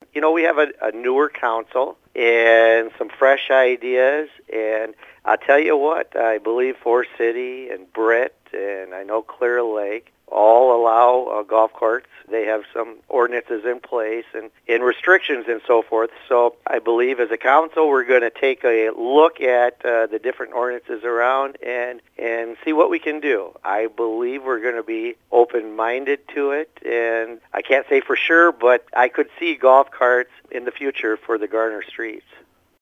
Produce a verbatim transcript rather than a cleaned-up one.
you know, we have a, a newer council and some fresh ideas. And I'll tell you what, I believe Forest City and Britt and I know Clear Lake all allow uh, golf carts. They have some ordinances in place and, and restrictions and so forth. So I believe as a council we're going to take a look at uh, the different ordinances around and, and see what we can do. I believe we're going to be open-minded to it, and I can't say for sure, but I could see golf carts in the future for the Garner streets.